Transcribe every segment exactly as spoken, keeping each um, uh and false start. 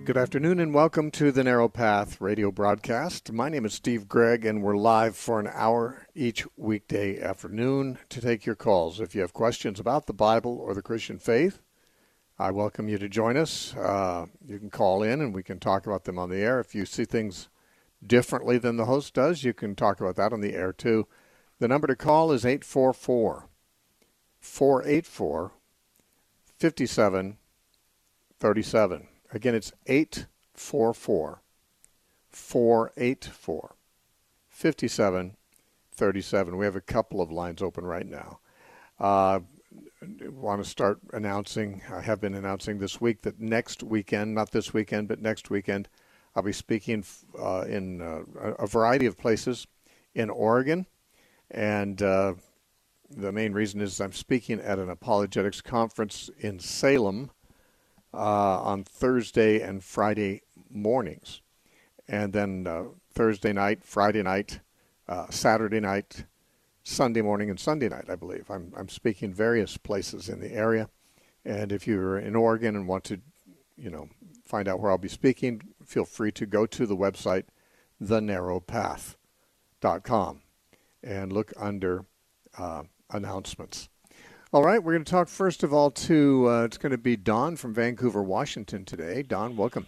Good afternoon and welcome to the Narrow Path radio broadcast. My name is Steve Gregg and we're live for an hour each weekday afternoon to take your calls. If you have questions about the Bible or the Christian faith, I welcome you to join us. Uh, you can call in and we can talk about them on the air. If you see things differently than the host does, you can talk about that on the air too. The number to call is eight four four, four eight four, five seven three seven. Again, it's eight four four, four eight four, five seven three seven. We have a couple of lines open right now. Uh, want to start announcing, I have been announcing this week that next weekend, not this weekend, but next weekend, I'll be speaking uh, in uh, a variety of places in Oregon. And uh, the main reason is I'm speaking at an apologetics conference in Salem, Uh, on Thursday and Friday mornings. And then uh, Thursday night, Friday night, uh, Saturday night, Sunday morning, and Sunday night, I believe. I'm, I'm speaking various places in the area. And if you're in Oregon and want to, you know, find out where I'll be speaking, feel free to go to the website, the narrow path dot com, and look under uh, announcements. All right, we're going to talk first of all to, uh, it's going to be Don from Vancouver, Washington today. Don, welcome.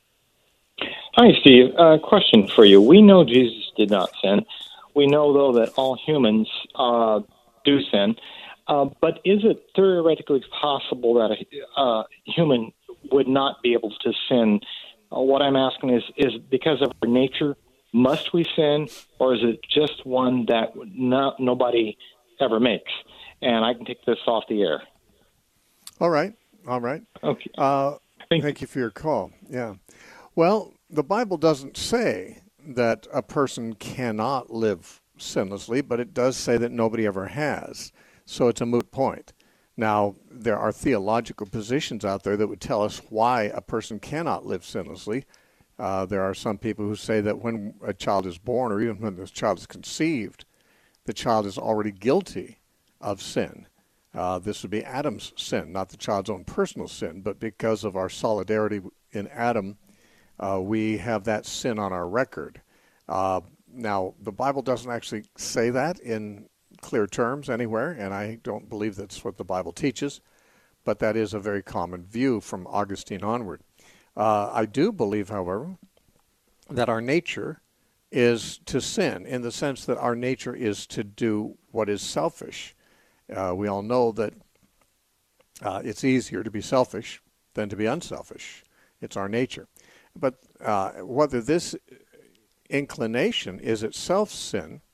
Hi, Steve. Uh, question for you. We know Jesus did not sin. We know, though, that all humans uh, do sin. Uh, but is it theoretically possible that a uh, human would not be able to sin? Uh, what I'm asking is, is because of our nature, must we sin, or is it just one that no, nobody ever makes? And I can take this off the air. All right. All right. Okay. Uh, thank, thank you for your call. Yeah. Well, the Bible doesn't say that a person cannot live sinlessly, but it does say that nobody ever has. So it's a moot point. Now, there are theological positions out there that would tell us why a person cannot live sinlessly. Uh, there are some people who say that when a child is born, or even when the child is conceived, the child is already guilty of sin. Uh, this would be Adam's sin, not the child's own personal sin, but because of our solidarity in Adam, uh, we have that sin on our record. Uh, now, the Bible doesn't actually say that in clear terms anywhere, and I don't believe that's what the Bible teaches, but that is a very common view from Augustine onward. Uh, I do believe, however, that our nature is to sin, in the sense that our nature is to do what is selfish. Uh, we all know that uh, it's easier to be selfish than to be unselfish. It's our nature. But uh, whether this inclination is itself sin,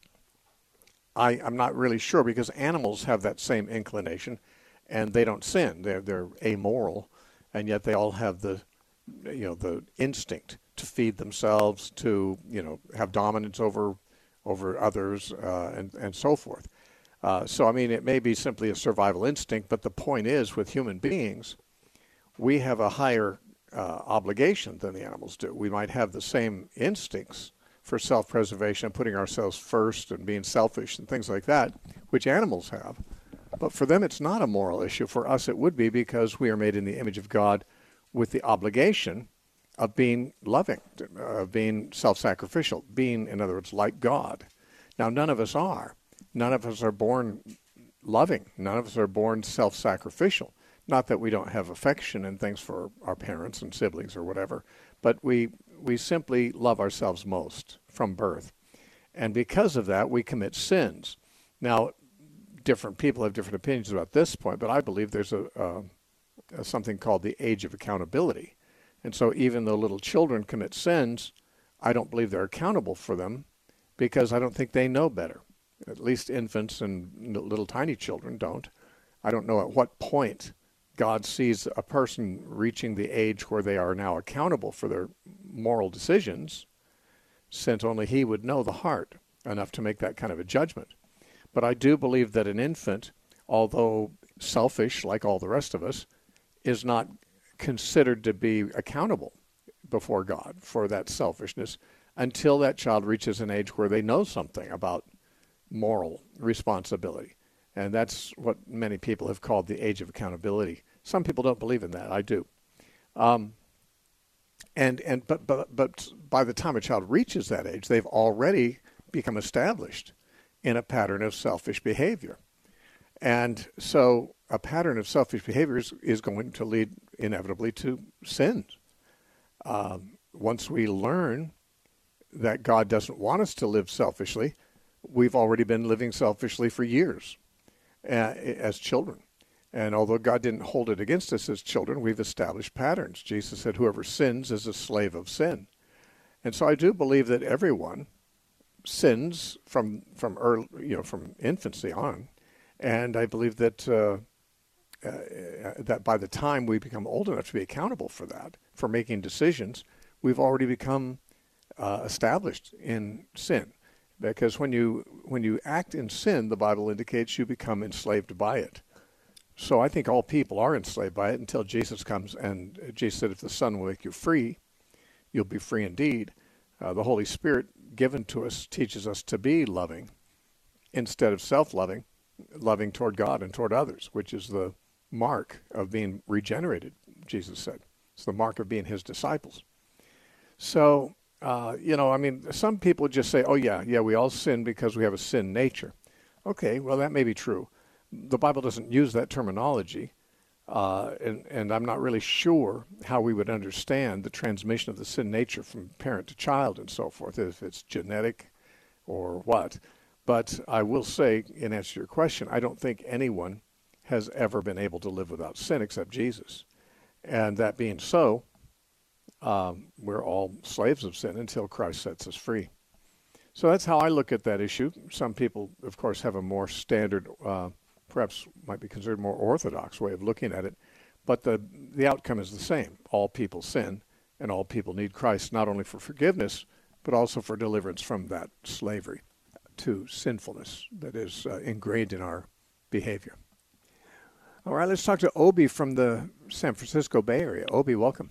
I, I'm not really sure, because animals have that same inclination, and they don't sin. They're they're amoral, and yet they all have the you know the instinct to feed themselves, to you know have dominance over over others, uh, and and so forth. Uh, so, I mean, it may be simply a survival instinct, but the point is, with human beings, we have a higher uh, obligation than the animals do. We might have the same instincts for self-preservation, putting ourselves first and being selfish and things like that, which animals have. But for them, it's not a moral issue. For us, it would be, because we are made in the image of God with the obligation of being loving, of being self-sacrificial, being, in other words, like God. Now, none of us are. None of us are born loving. None of us are born self-sacrificial. Not that we don't have affection and things for our parents and siblings or whatever, but we we simply love ourselves most from birth. And because of that, we commit sins. Now, different people have different opinions about this point, but I believe there's a, a, a something called the age of accountability. And so even though little children commit sins, I don't believe they're accountable for them, because I don't think they know better. At least infants and little tiny children don't. I don't know at what point God sees a person reaching the age where they are now accountable for their moral decisions, since only He would know the heart enough to make that kind of a judgment. But I do believe that an infant, although selfish like all the rest of us, is not considered to be accountable before God for that selfishness until that child reaches an age where they know something about moral responsibility. And that's what many people have called the age of accountability. Some people don't believe in that. I do. Um, And and but but but by the time a child reaches that age, they've already become established in a pattern of selfish behavior. And so a pattern of selfish behavior is, is going to lead inevitably to sin. Um, once we learn that God doesn't want us to live selfishly, we've already been living selfishly for years uh, as children. And although God didn't hold it against us as children, we've established patterns. Jesus said, whoever sins is a slave of sin. And so I do believe that everyone sins from from early, you know, from infancy on. And I believe that uh, uh, that by the time we become old enough to be accountable for that, for making decisions, we've already become uh, established in sin. Because when you when you act in sin, the Bible indicates you become enslaved by it. So I think all people are enslaved by it until Jesus comes, and Jesus said, if the Son will make you free, you'll be free indeed. Uh, the Holy Spirit given to us teaches us to be loving instead of self-loving, loving toward God and toward others, which is the mark of being regenerated, Jesus said. It's the mark of being his disciples. So, uh, you know, I mean, some people just say, oh, yeah, yeah, we all sin because we have a sin nature. Okay, well, that may be true. The Bible doesn't use that terminology, uh, and, and I'm not really sure how we would understand the transmission of the sin nature from parent to child and so forth, if it's genetic or what. But I will say, in answer to your question, I don't think anyone has ever been able to live without sin except Jesus. And that being so, um, we're all slaves of sin until Christ sets us free. So that's how I look at that issue. Some people, of course, have a more standard uh, perhaps might be considered more orthodox way of looking at it, but the the outcome is the same. All people sin, and all people need Christ not only for forgiveness, but also for deliverance from that slavery to sinfulness that is uh, ingrained in our behavior. All right, let's talk to Obi from the San Francisco Bay Area. Obi, welcome.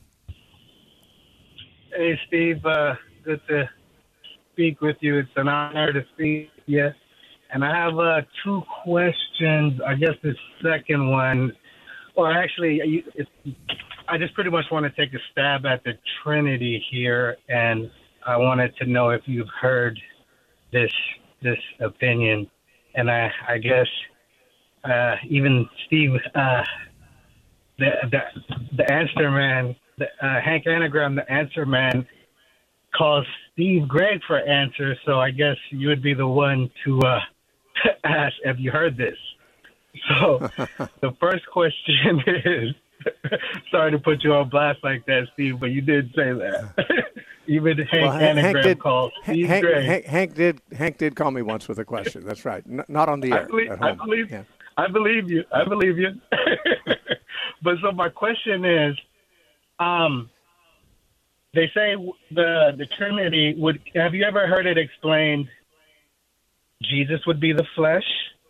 Hey, Steve. Uh, good to speak with you. It's an honor to speak with you. And I have uh, two questions. I guess the second one, or actually, it's, I just pretty much want to take a stab at the Trinity here, and I wanted to know if you've heard this this opinion. And I, I guess uh, even Steve, uh, the, the the answer man, the, uh, Hank Anagram, the answer man, calls Steve Gregg for answers. So I guess you would be the one to uh, ask, have you heard this? So the first question is, sorry to put you on blast like that, Steve, but you did say that. Even Hank well, Anagram Hank did, called Steve Hank, Gregg. Hank, Hank did Hank did call me once with a question. That's right. N- not on the air. I believe, at home. I believe, yeah. I believe you. I believe you. But so my question is, um, they say the the Trinity would. Have you ever heard it explained? Jesus would be the flesh,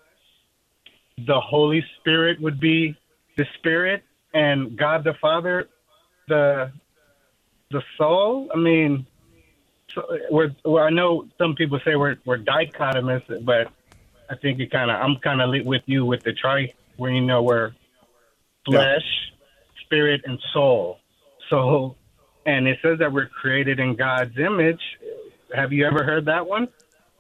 the Holy Spirit would be the spirit, and God the Father, the the soul. I mean, so we're, well, I know some people say we're we're dichotomous, but I think it kind of I'm kind of with you with the tri, where you know we're flesh, yeah. spirit, and soul. So, and it says that we're created in God's image. Have you ever heard that one?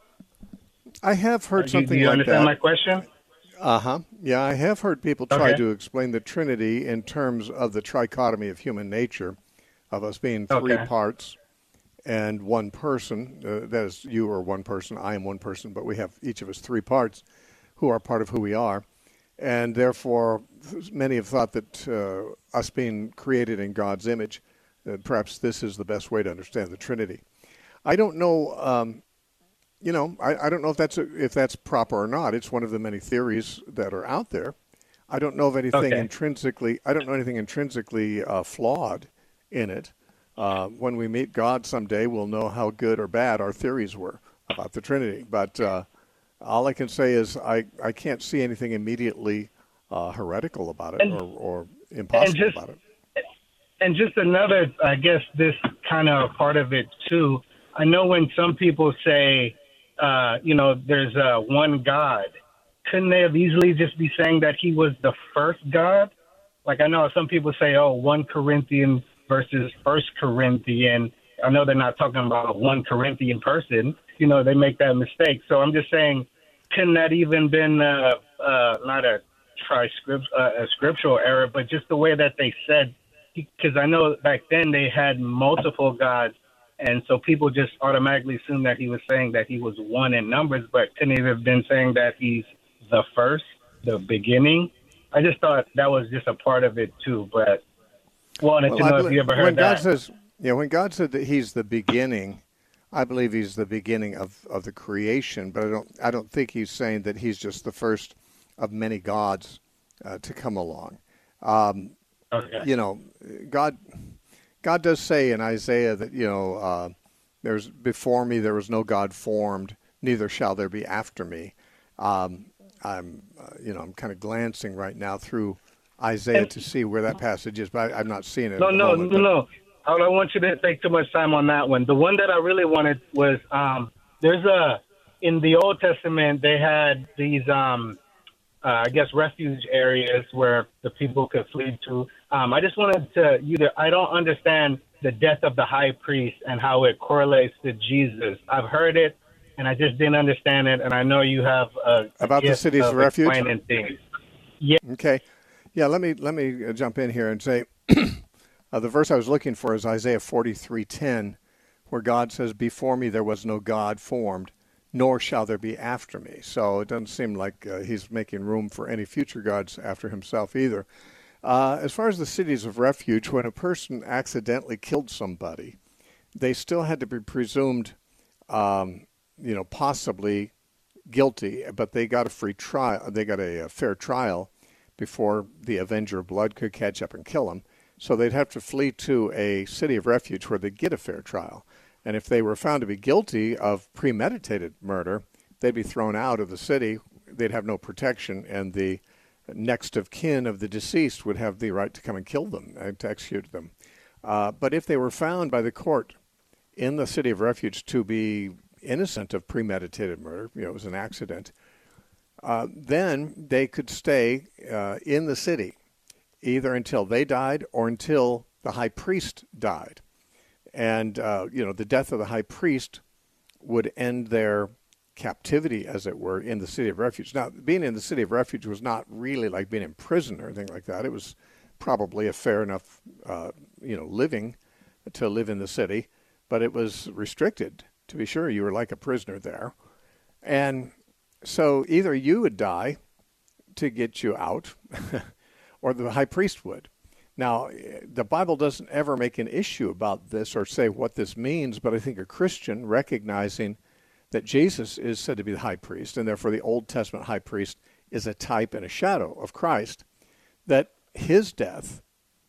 I have heard uh, something do you like understand that. my question? Uh-huh. Yeah, I have heard people try Okay. to explain the Trinity in terms of the trichotomy of human nature, of us being three Okay. parts and one person. Uh, that is, you are one person, I am one person, but we have each of us three parts who are part of who we are. And therefore, many have thought that uh, us being created in God's image, uh, perhaps this is the best way to understand the Trinity. I don't know... Um, You know, I, I don't know if that's a, if that's proper or not. It's one of the many theories that are out there. I don't know of anything Okay. intrinsically. I don't know anything intrinsically uh, flawed in it. Uh, when we meet God someday, we'll know how good or bad our theories were about the Trinity. But uh, all I can say is I, I can't see anything immediately uh, heretical about it And- or, or impossible just- about it. And just another, I guess, this kind of part of it too. I know when some people say, uh, you know, there's uh, one God, couldn't they have easily just be saying that he was the first God? Like I know some people say, oh, First Corinthians versus First Corinthian. I know they're not talking about a one Corinthian person. You know, they make that mistake. So I'm just saying, couldn't that even been uh, uh, not a tri-script, uh, a scriptural error, but just the way that they said, because I know back then they had multiple gods, and so people just automatically assumed that he was saying that he was one in numbers, but couldn't he have been saying that he's the first, the beginning? I just thought that was just a part of it too, but wanted well, to know believe, if you ever heard when that. God says, yeah, when God said that he's the beginning, I believe he's the beginning of, of the creation, but I don't I don't think he's saying that he's just the first of many gods uh, to come along. Um, okay. You know, God God does say in Isaiah that, you know, uh, there's before me there was no God formed, neither shall there be after me. Um, I'm, uh, you know, I'm kind of glancing right now through Isaiah to see where that passage is, but I, I'm not seeing it. No, at the no, moment, no, but... no. I don't want you to take too much time on that one. The one that I really wanted was um, there's a in the Old Testament they had these um, uh, I guess refuge areas where the people could flee to. Um, I just wanted to you to I don't understand the death of the high priest and how it correlates to Jesus. I've heard it and I just didn't understand it, and I know you have a, a about the gift cities of, of refuge. Explaining things. Yeah. Okay. Yeah. Let me let me jump in here and say. Uh, the verse I was looking for is Isaiah forty-three ten, where God says, before me there was no God formed, nor shall there be after me. So it doesn't seem like uh, he's making room for any future gods after himself either. Uh, as far as the cities of refuge, when a person accidentally killed somebody, they still had to be presumed, um, you know, possibly guilty, but they got a free trial. They got a, a fair trial before the avenger of blood could catch up and kill them. So they'd have to flee to a city of refuge where they'd get a fair trial. And if they were found to be guilty of premeditated murder, they'd be thrown out of the city. They'd have no protection, and the next of kin of the deceased would have the right to come and kill them and to execute them. Uh, but if they were found by the court in the city of refuge to be innocent of premeditated murder, you know, it was an accident, uh, then they could stay uh, in the city, either until they died or until the high priest died. And, uh, you know, the death of the high priest would end their captivity, as it were, in the city of refuge. Now, being in the city of refuge was not really like being in prison or anything like that. It was probably a fair enough, uh, you know, living to live in the city, but it was restricted, to be sure. You were like a prisoner there. And so either you would die to get you out, or the high priest would. Now, the Bible doesn't ever make an issue about this or say what this means, but I think a Christian recognizing that Jesus is said to be the high priest, and therefore the Old Testament high priest is a type and a shadow of Christ, that his death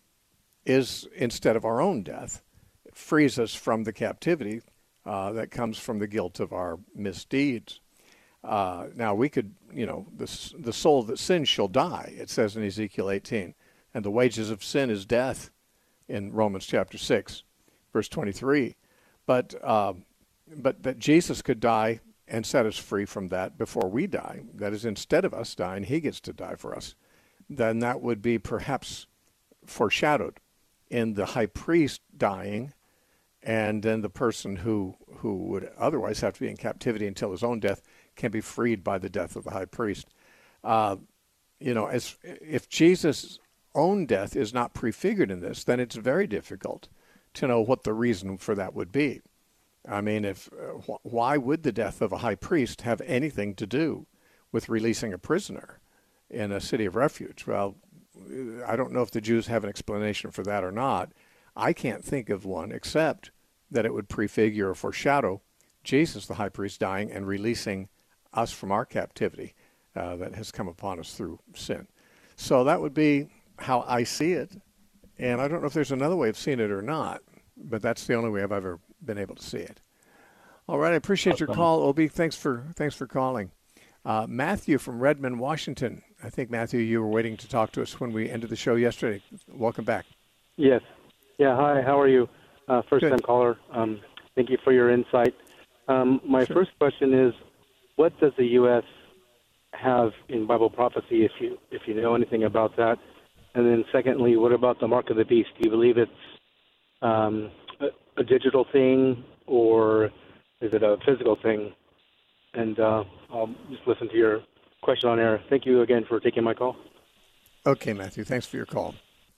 is, instead of our own death, frees us from the captivity uh, that comes from the guilt of our misdeeds. Uh, now, we could, you know, the, the soul that sins shall die, it says in Ezekiel eighteen. And the wages of sin is death in Romans chapter six, verse twenty-three. But, uh, but that Jesus could die and set us free from that before we die, that is, instead of us dying, he gets to die for us, then that would be perhaps foreshadowed in the high priest dying, and then the person who, who would otherwise have to be in captivity until his own death can be freed by the death of the high priest. Uh, you know, as if Jesus' own death is not prefigured in this, then it's very difficult to know what the reason for that would be. I mean, if uh, wh- why would the death of a high priest have anything to do with releasing a prisoner in a city of refuge? Well, I don't know if the Jews have an explanation for that or not. I can't think of one except that it would prefigure or foreshadow Jesus, the high priest, dying and releasing us from our captivity uh, that has come upon us through sin. So that would be how I see it. And I don't know if there's another way of seeing it or not, but that's the only way I've ever been able to see it. All right, I appreciate your call, Obi. Thanks for thanks for calling. Uh, Matthew from Redmond, Washington. I think, Matthew, you were waiting to talk to us when we ended the show yesterday. Welcome back. Yes. Yeah, hi, how are you? Uh, first-time caller. Um, thank you for your insight. Um, my sure. first question is, what does the U S have in Bible prophecy, if you if you know anything about that? And then secondly, what about the mark of the beast? Do you believe it's um, a, a digital thing, or is it a physical thing? And uh, I'll just listen to your question on air. Thank you again for taking my call. Okay, Matthew, thanks for your call.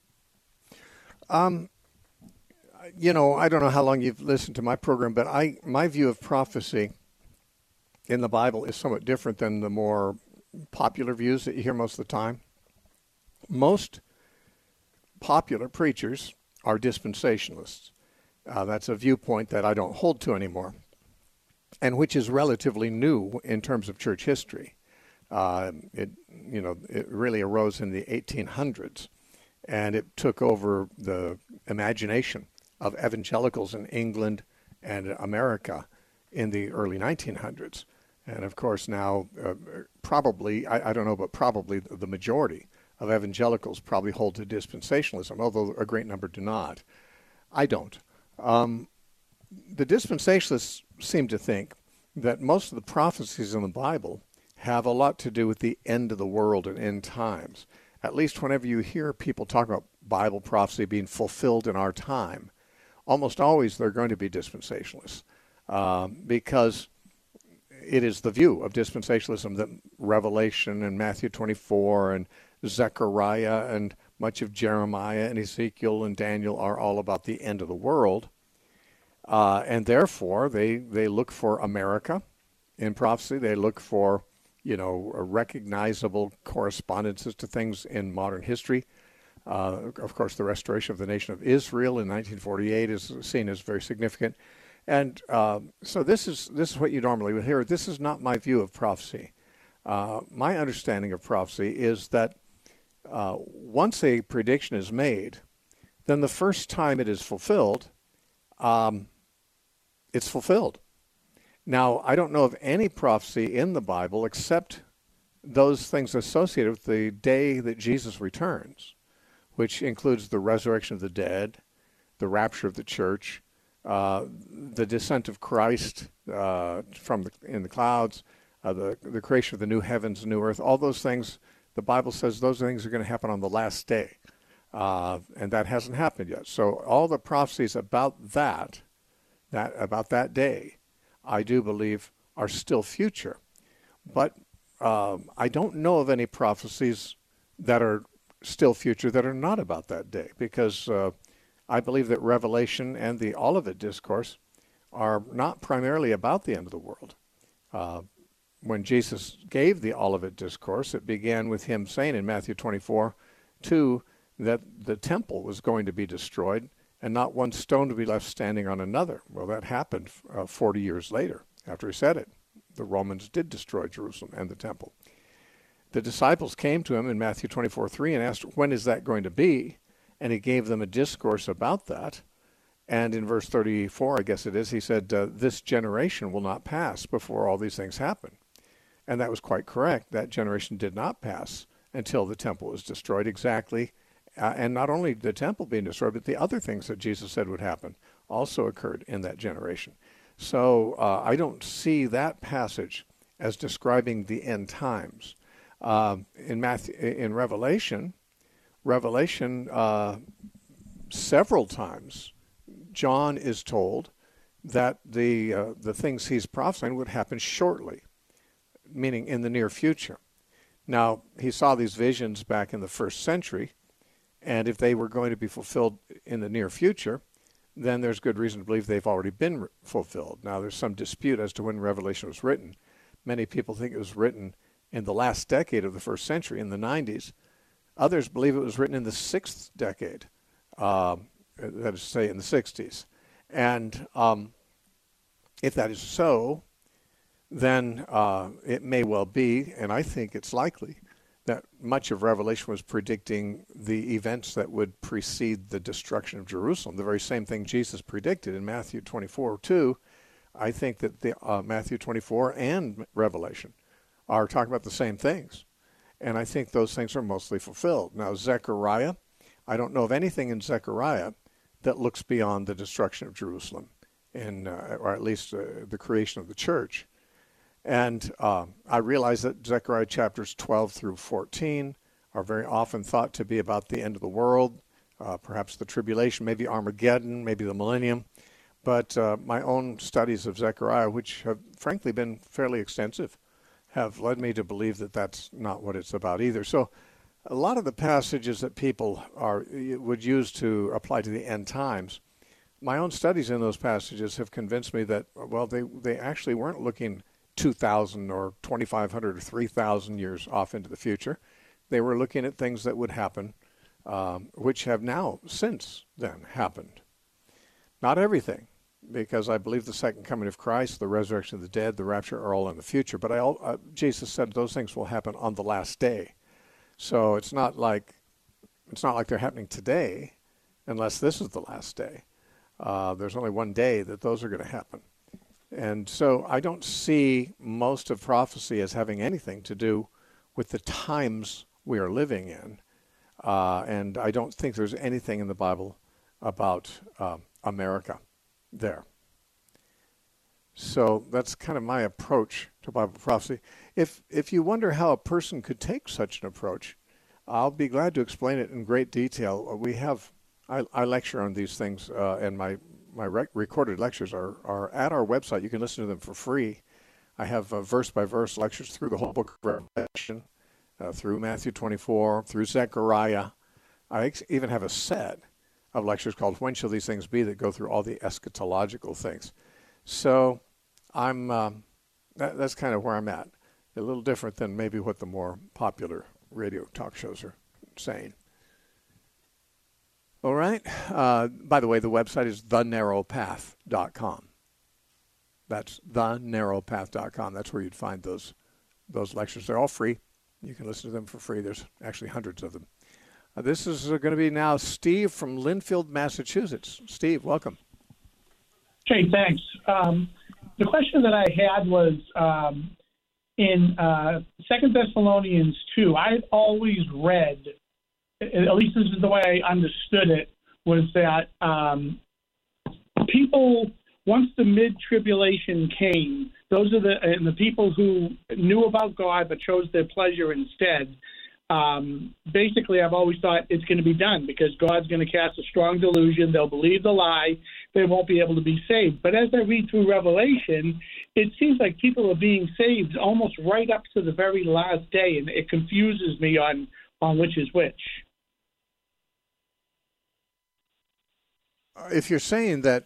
Um, you know, I don't know how long you've listened to my program, but I my view of prophecy in the Bible is somewhat different than the more popular views that you hear most of the time. Most popular preachers are dispensationalists. Uh, that's a viewpoint that I don't hold to anymore, and which is relatively new in terms of church history. Uh, it, you know, it really arose in the eighteen hundreds, and it took over the imagination of evangelicals in England and America in the early nineteen hundreds. And of course now, uh, probably, I, I don't know, but probably the majority of evangelicals probably hold to dispensationalism, although a great number do not. I don't. Um, the dispensationalists seem to think that most of the prophecies in the Bible have a lot to do with the end of the world and end times. At least whenever you hear people talk about Bible prophecy being fulfilled in our time, almost always they're going to be dispensationalists, um, because it is the view of dispensationalism that Revelation and Matthew twenty-four and Zechariah and much of Jeremiah and Ezekiel and Daniel are all about the end of the world. Uh, and therefore, they, they look for America in prophecy. They look for, you know, recognizable correspondences to things in modern history. Uh, of course, the restoration of the nation of Israel in nineteen forty-eight is seen as very significant. And uh, so this is this is what you normally would hear. This is not my view of prophecy. Uh, my understanding of prophecy is that uh, once a prediction is made, then the first time it is fulfilled, um, it's fulfilled. Now, I don't know of any prophecy in the Bible except those things associated with the day that Jesus returns, which includes the resurrection of the dead, the rapture of the church, uh, the descent of Christ uh, from the, in the clouds, uh, the, the creation of the new heavens and new earth. All those things, the Bible says those things are going to happen on the last day, uh, and that hasn't happened yet. So all the prophecies about that, that about that day, I do believe are still future. But um, I don't know of any prophecies that are still future that are not about that day, because uh, I believe that Revelation and the Olivet Discourse are not primarily about the end of the world. Uh, when Jesus gave the Olivet Discourse, it began with him saying in Matthew twenty-four, two, that the temple was going to be destroyed and not one stone to be left standing on another. Well, that happened uh, forty years later after he said it. The Romans did destroy Jerusalem and the temple. The disciples came to him in Matthew twenty-four, three and asked, when is that going to be? And he gave them a discourse about that. And in verse thirty-four, I guess it is, he said, uh, this generation will not pass before all these things happen. And that was quite correct. That generation did not pass until the temple was destroyed exactly. Uh, and not only the temple being destroyed, but the other things that Jesus said would happen also occurred in that generation. So uh, I don't see that passage as describing the end times. Uh, in Matthew, in Revelation, Revelation, uh, several times, John is told that the uh, the things he's prophesying would happen shortly, meaning in the near future. Now, he saw these visions back in the first century, and if they were going to be fulfilled in the near future, then there's good reason to believe they've already been re- fulfilled. Now, there's some dispute as to when Revelation was written. Many people think it was written in the last decade of the first century, in the nineties. Others believe it was written in the sixth decade, uh, that is to say in the sixties. And um, if that is so, then uh, it may well be, and I think it's likely, that much of Revelation was predicting the events that would precede the destruction of Jerusalem, the very same thing Jesus predicted in Matthew twenty-four, two. I think that the uh, Matthew twenty-four and Revelation are talking about the same things. And I think those things are mostly fulfilled. Now, Zechariah, I don't know of anything in Zechariah that looks beyond the destruction of Jerusalem, in, uh, or at least uh, the creation of the church. And uh, I realize that Zechariah chapters twelve through fourteen are very often thought to be about the end of the world, uh, perhaps the tribulation, maybe Armageddon, maybe the millennium. But uh, my own studies of Zechariah, which have frankly been fairly extensive, have led me to believe that that's not what it's about either. So a lot of the passages that people are would use to apply to the end times, my own studies in those passages have convinced me that, well, they, they actually weren't looking two thousand or twenty-five hundred or three thousand years off into the future. They were looking at things that would happen, um, which have now since then happened. Not everything, because I believe the second coming of Christ, the resurrection of the dead, the rapture are all in the future. But I, uh, Jesus said those things will happen on the last day. So it's not like it's not like they're happening today, unless this is the last day. Uh, there's only one day that those are going to happen. And so I don't see most of prophecy as having anything to do with the times we are living in. Uh, and I don't think there's anything in the Bible about uh, America there. So that's kind of my approach to Bible prophecy. If if you wonder how a person could take such an approach, I'll be glad to explain it in great detail. We have I, I lecture on these things, uh, and my my rec- recorded lectures are, are at our website. You can listen to them for free. I have uh, verse-by-verse lectures through the whole book of Revelation, uh, through Matthew twenty-four, through Zechariah. I ex- even have a set of lectures called When Shall These Things Be, that go through all the eschatological things. So I'm um, that, that's kind of where I'm at. A little different than maybe what the more popular radio talk shows are saying. All right. Uh, by the way, the website is the narrow path dot com. That's the narrow path dot com. That's where you'd find those those lectures. They're all free. You can listen to them for free. There's actually hundreds of them. Uh, this is uh, going to be now Steve from Linfield, Massachusetts. Steve, welcome. Okay, thanks. Um, the question that I had was um, in uh, Second Thessalonians two, I've always read, at least this is the way I understood it, was that um, people, once the mid-tribulation came, those are the and the people who knew about God but chose their pleasure instead. Um, basically, I've always thought it's going to be done because God's going to cast a strong delusion. They'll believe the lie. They won't be able to be saved. But as I read through Revelation, it seems like people are being saved almost right up to the very last day, and it confuses me on, on which is which. If you're saying that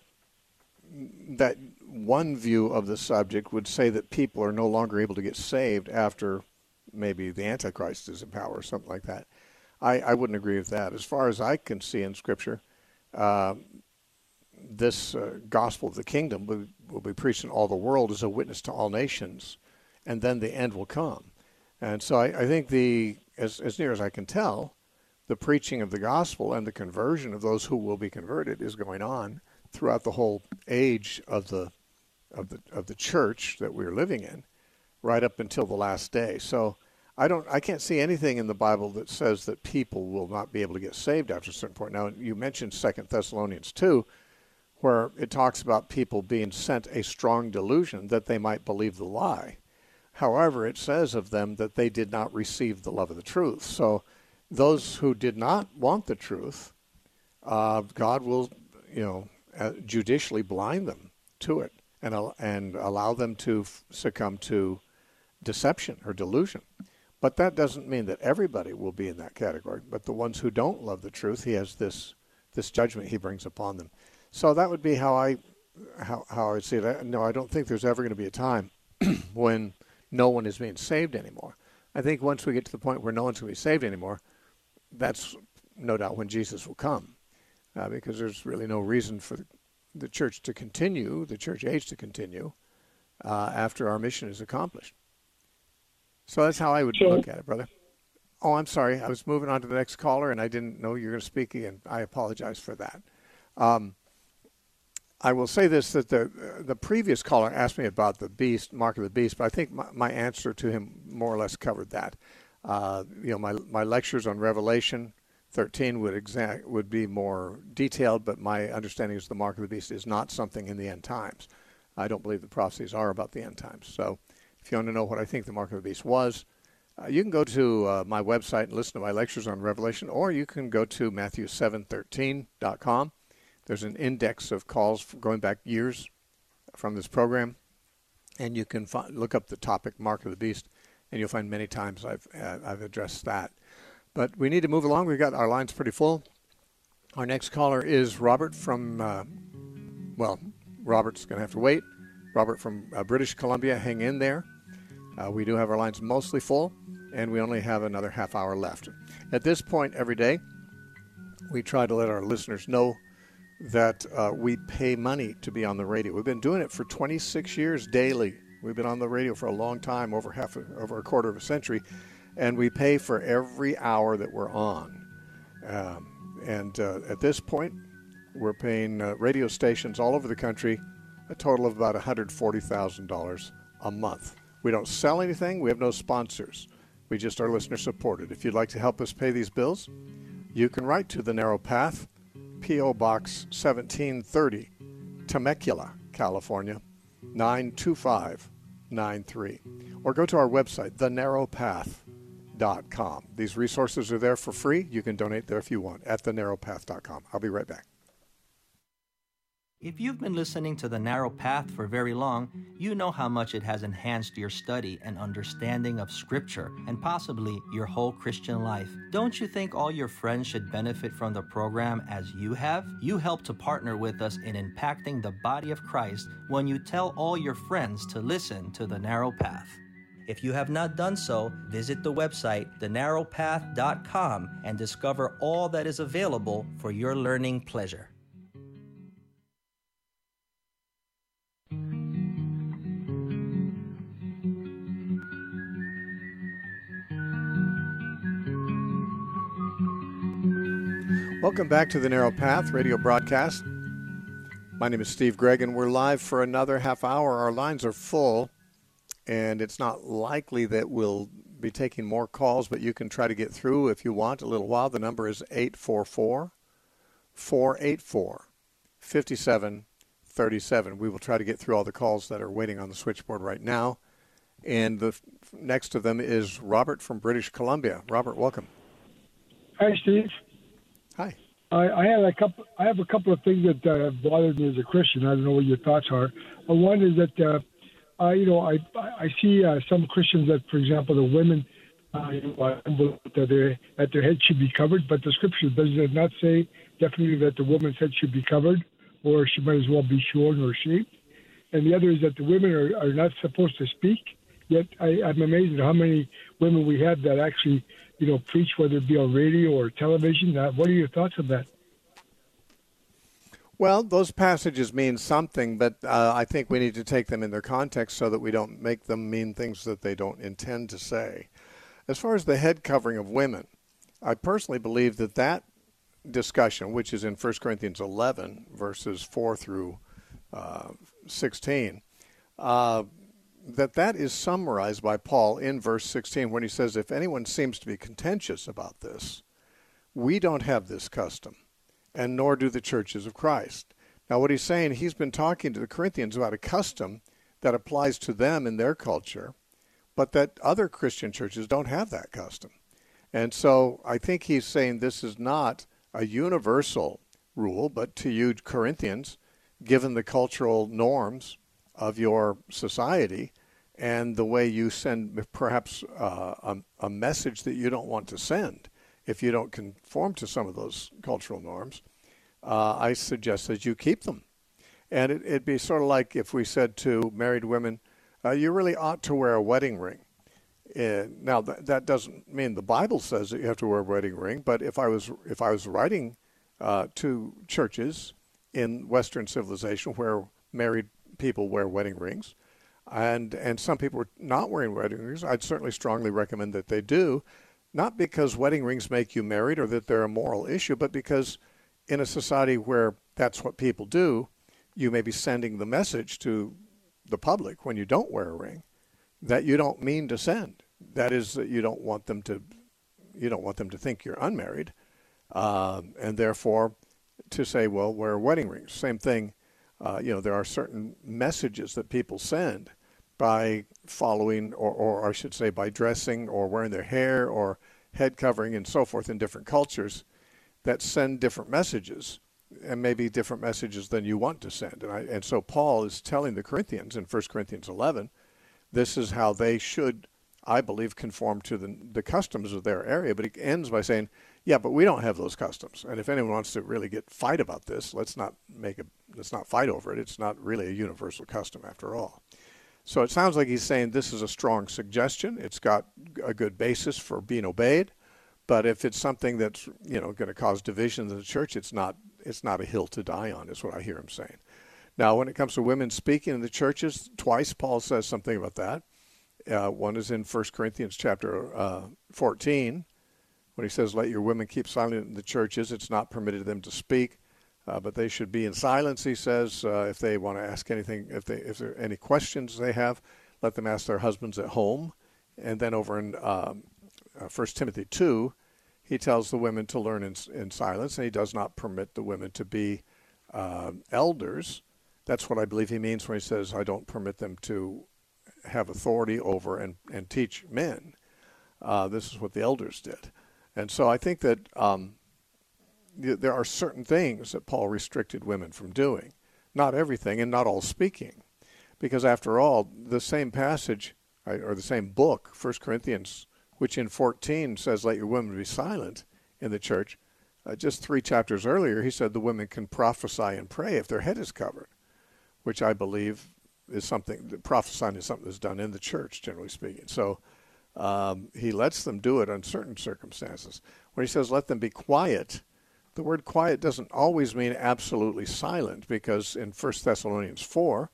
that one view of the subject would say that people are no longer able to get saved after maybe the Antichrist is in power or something like that, I, I wouldn't agree with that. As far as I can see in Scripture, uh, this uh, gospel of the kingdom will, will be preached in all the world as a witness to all nations, and then the end will come. And so I, I think the, as, as near as I can tell, the preaching of the gospel and the conversion of those who will be converted is going on throughout the whole age of the of the of the church that we're living in, right up until the last day. So I don't I can't see anything in the Bible that says that people will not be able to get saved after a certain point. Now, you mentioned Second Thessalonians two, where it talks about people being sent a strong delusion that they might believe the lie. However, it says of them that they did not receive the love of the truth. So those who did not want the truth, uh, God will, you know, uh, judicially blind them to it and and allow them to f- succumb to deception or delusion. But that doesn't mean that everybody will be in that category. But the ones who don't love the truth, He has this this judgment He brings upon them. So that would be how I how how I would see it. I, no, I don't think there's ever going to be a time when no one is being saved anymore. I think once we get to the point where no one's going to be saved anymore, that's no doubt when Jesus will come, uh, because there's really no reason for the, the church to continue, the church age to continue, uh, after our mission is accomplished. So that's how I would So, look at it, brother. Oh, I'm sorry. I was moving on to the next caller, and I didn't know you were going to speak again. I apologize for that. Um, I will say this, that the the previous caller asked me about the beast, mark of the beast, but I think my, my answer to him more or less covered that. Uh, you know, my my lectures on Revelation thirteen would exact would be more detailed, but my understanding is the mark of the beast is not something in the end times. I don't believe the prophecies are about the end times. So if you want to know what I think the mark of the beast was, Uh, you can go to uh, my website and listen to my lectures on Revelation, or you can go to Matthew seven thirteen dot com. There's an index of calls going back years from this program, and you can find, look up the topic Mark of the Beast, and you'll find many times I've uh, I've addressed that. But we need to move along. We've got our lines pretty full. Our next caller is Robert from, uh, well, Robert's going to have to wait. Robert from uh, British Columbia, hang in there. Uh, we do have our lines mostly full, and we only have another half hour left. At this point every day, we try to let our listeners know that uh, we pay money to be on the radio. We've been doing it for twenty-six years daily. We've been on the radio for a long time, over half, a, over a quarter of a century, and we pay for every hour that we're on. Um, and uh, at this point, we're paying uh, radio stations all over the country a total of about one hundred forty thousand dollars a month. We don't sell anything. We have no sponsors. We just are listener supported. If you'd like to help us pay these bills, you can write to The Narrow Path, P O. Box seventeen thirty, Temecula, California, nine two five nine three. Or go to our website, the narrow path dot com. These resources are there for free. You can donate there if you want at the narrow path dot com. I'll be right back. If you've been listening to The Narrow Path for very long, you know how much it has enhanced your study and understanding of Scripture and possibly your whole Christian life. Don't you think all your friends should benefit from the program as you have? You help to partner with us in impacting the body of Christ when you tell all your friends to listen to The Narrow Path. If you have not done so, visit the website the narrow path dot com and discover all that is available for your learning pleasure. Welcome back to the Narrow Path radio broadcast. My name is Steve Gregg, and we're live for another half hour. Our lines are full, and it's not likely that we'll be taking more calls, but you can try to get through if you want a little while. The number is eight four four, four eight four, five seven three seven. We will try to get through all the calls that are waiting on the switchboard right now. And the next to them is Robert from British Columbia. Robert, welcome. Hi, Steve. Hi. I, I had a couple. I have a couple of things that uh, bothered me as a Christian. I don't know what your thoughts are. Uh, one is that uh, uh, you know I I see uh, some Christians that, for example, the women uh, you know, that their that their head should be covered, but the Scripture does not say definitely that the woman's head should be covered, or she might as well be shorn or shaved. And the other is that the women are, are not supposed to speak. Yet I, I'm amazed at how many women we have that actually, you know, preach, whether it be on radio or television. Uh, what are your thoughts on that? Well, those passages mean something, but uh, I think we need to take them in their context so that we don't make them mean things that they don't intend to say. As far as the head covering of women, I personally believe that that discussion, which is in First Corinthians eleven, verses four through uh, sixteen, uh, that that is summarized by Paul in verse sixteen when he says, if anyone seems to be contentious about this, we don't have this custom, and nor do the churches of Christ. Now what he's saying, he's been talking to the Corinthians about a custom that applies to them in their culture, but that other Christian churches don't have that custom. And so I think he's saying this is not a universal rule, but to you Corinthians, given the cultural norms of your society and the way you send perhaps uh, a, a message that you don't want to send if you don't conform to some of those cultural norms, uh, I suggest that you keep them. And it, it'd be sort of like if we said to married women, uh, you really ought to wear a wedding ring. Uh, now, th- that doesn't mean the Bible says that you have to wear a wedding ring, but if I was if I was writing uh, to churches in Western civilization where married people wear wedding rings, and and some people are not wearing wedding rings, I'd certainly strongly recommend that they do, not because wedding rings make you married or that they're a moral issue, but because in a society where that's what people do, you may be sending the message to the public when you don't wear a ring that you don't mean to send. That is, that you don't want them to, you don't want them to think you're unmarried, um, and therefore to say, well, wear wedding rings. Same thing. Uh, you know, there are certain messages that people send by following, or, or I should say by dressing or wearing their hair or head covering and so forth in different cultures that send different messages, and maybe different messages than you want to send. And, I, and so Paul is telling the Corinthians in First Corinthians eleven, this is how they should, I believe, conform to the, the customs of their area. But he ends by saying, yeah, but we don't have those customs. And if anyone wants to really get fight about this, let's not make a, let's not fight over it. It's not really a universal custom after all. So it sounds like he's saying this is a strong suggestion. It's got a good basis for being obeyed. But if it's something that's, you know, going to cause division in the church, it's not, it's not a hill to die on, is what I hear him saying. Now, when it comes to women speaking in the churches, twice Paul says something about that. Uh, one is in First Corinthians chapter uh, fourteen, when he says, let your women keep silent in the churches. It's not permitted them to speak, uh, but they should be in silence, he says. Uh, if they want to ask anything, if they if there are any questions they have, let them ask their husbands at home. And then over in um, uh, First Timothy two, he tells the women to learn in, in silence, and he does not permit the women to be uh, elders. That's what I believe he means when he says, I don't permit them to have authority over and, and teach men. Uh, this is what the elders did. And so I think that um, there are certain things that Paul restricted women from doing. Not everything, and not all speaking. Because after all, the same passage, or the same book, First Corinthians, which in fourteen says, let your women be silent in the church, uh, just three chapters earlier, he said the women can prophesy and pray if their head is covered, which I believe is something, prophesying is something that's done in the church, generally speaking. So um, he lets them do it on certain circumstances. When he says let them be quiet, the word quiet doesn't always mean absolutely silent, because in First Thessalonians four,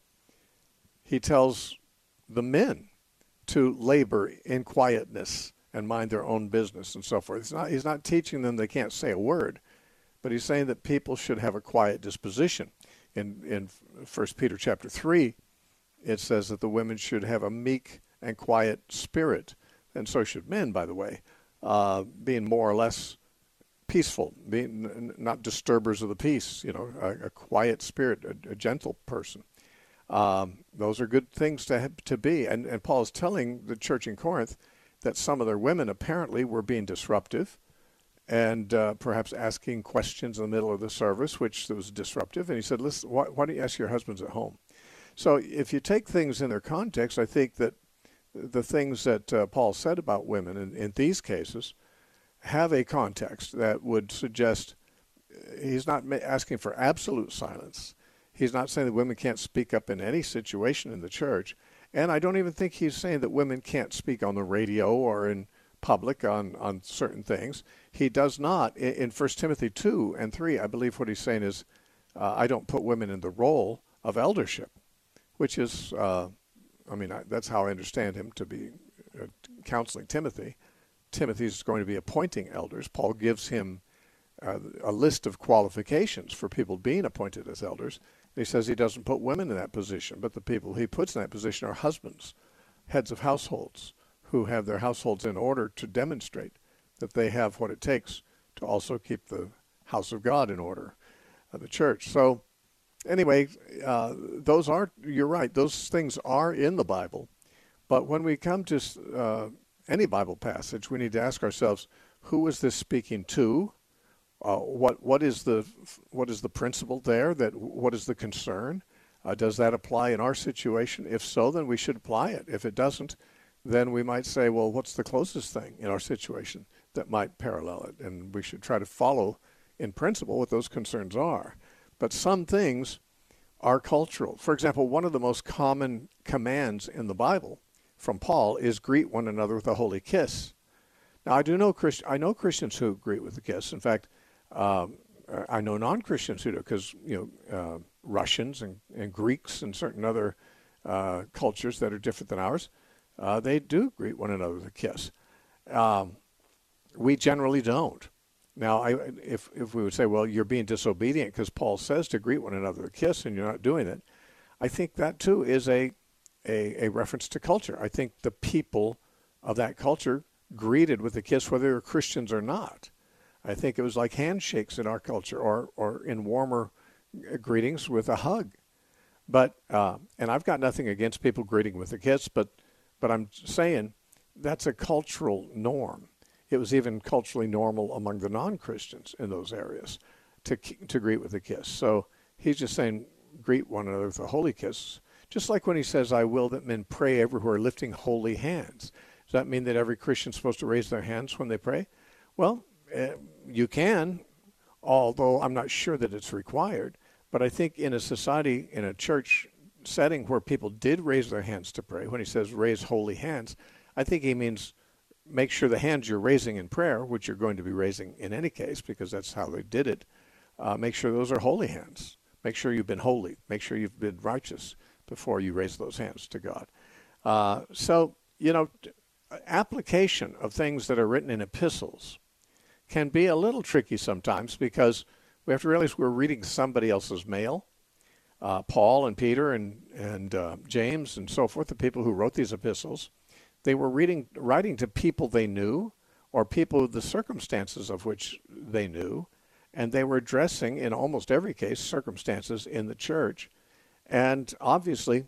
he tells the men to labor in quietness and mind their own business and so forth. He's not, he's not teaching them they can't say a word, but he's saying that people should have a quiet disposition. In in First Peter chapter three, it says that the women should have a meek and quiet spirit, and so should men, by the way, uh, being more or less peaceful, being not disturbers of the peace, you know, a, a quiet spirit, a, a gentle person. Um, those are good things to have, to be. And, and Paul is telling the church in Corinth that some of their women apparently were being disruptive and uh, perhaps asking questions in the middle of the service, which was disruptive. And he said, listen, why, why don't you ask your husbands at home? So if you take things in their context, I think that the things that uh, Paul said about women in, in these cases have a context that would suggest he's not asking for absolute silence. He's not saying that women can't speak up in any situation in the church. And I don't even think he's saying that women can't speak on the radio or in public on, on certain things. He does not. In, in First Timothy two and three, I believe what he's saying is, uh, I don't put women in the role of eldership, which is, uh, I mean, I, that's how I understand him to be uh, counseling Timothy. Timothy's going to be appointing elders. Paul gives him uh, a list of qualifications for people being appointed as elders. He says he doesn't put women in that position, but the people he puts in that position are husbands, heads of households, who have their households in order to demonstrate that they have what it takes to also keep the house of God in order, uh, the church. So anyway, uh, those are, you're right, those things are in the Bible. But when we come to uh, any Bible passage, we need to ask ourselves, who is this speaking to? Uh, what what is the what is the principle there? That what is the concern? Uh, does that apply in our situation? If so, then we should apply it. If it doesn't, then we might say, well, what's the closest thing in our situation that might parallel it? And we should try to follow in principle what those concerns are. But some things are cultural. For example, one of the most common commands in the Bible from Paul is greet one another with a holy kiss. Now, I do know Christ- I know Christians who greet with a kiss. In fact, Um, I know non-Christians who do, because you know uh, Russians and, and Greeks and certain other uh, cultures that are different than ours, uh, they do greet one another with a kiss. Um, we generally don't. Now, I, if if we would say, well, you're being disobedient because Paul says to greet one another with a kiss and you're not doing it, I think that too is a, a, a reference to culture. I think the people of that culture greeted with a kiss whether they're Christians or not. I think it was like handshakes in our culture, or, or in warmer greetings with a hug. But uh, and I've got nothing against people greeting with a kiss, but but I'm saying that's a cultural norm. It was even culturally normal among the non-Christians in those areas to to greet with a kiss. So he's just saying greet one another with a holy kiss, just like when he says, "I will that men pray everywhere, lifting holy hands." Does that mean that every Christian's supposed to raise their hands when they pray? Well, uh, you can, although I'm not sure that it's required. But I think in a society, in a church setting where people did raise their hands to pray, when he says raise holy hands, I think he means make sure the hands you're raising in prayer, which you're going to be raising in any case because that's how they did it, uh, make sure those are holy hands. Make sure you've been holy. Make sure you've been righteous before you raise those hands to God. Uh, so, you know, application of things that are written in epistles can be a little tricky sometimes because we have to realize we're reading somebody else's mail. Uh, Paul and Peter and, and uh, James and so forth, the people who wrote these epistles, they were reading, writing to people they knew or people the circumstances of which they knew, and they were addressing, in almost every case, circumstances in the church. And obviously,